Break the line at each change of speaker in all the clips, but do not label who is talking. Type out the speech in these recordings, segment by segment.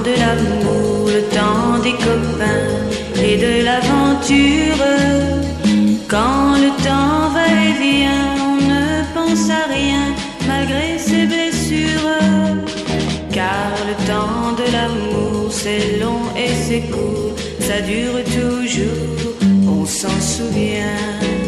de l'amour, le temps des copains et de l'aventure. Quand le temps va et vient, on ne pense à rien malgré ses blessures. Car le temps de l'amour c'est long et c'est court, ça dure toujours, on s'en souvient.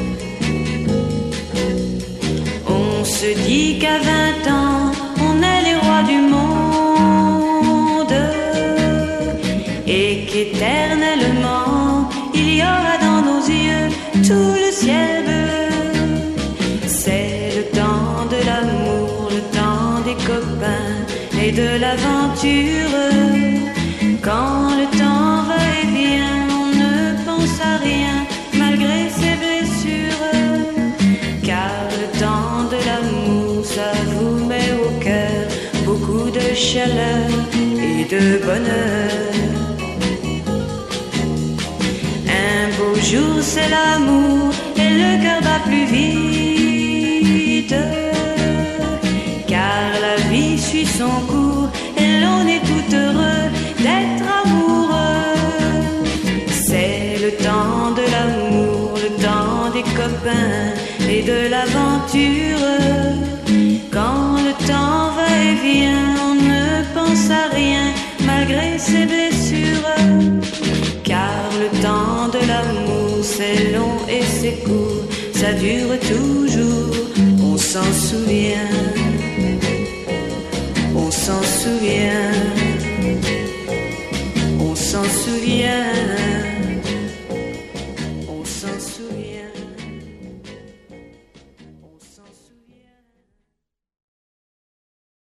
On se dit qu'à 20 ans, on est les rois du monde et qu'éternellement, il y aura dans nos yeux tout le ciel bleu. C'est le temps de l'amour, le temps des copains et de l'aventure. Quand le temps va et vient, on ne pense à rien malgré ses blessures. Car le temps de l'amour, ça vous met au cœur beaucoup de chaleur et de bonheur. Un beau jour c'est l'amour et le cœur bat plus vite. Car la vie suit son cours et l'on est tout heureux d'être amoureux. C'est le temps de l'amour, le temps des copains et de l'aventure. Quand le temps va et vient, on ne pense à rien malgré ses blessures. Car le temps de l'amour c'est long et c'est court, ça dure toujours, on s'en souvient.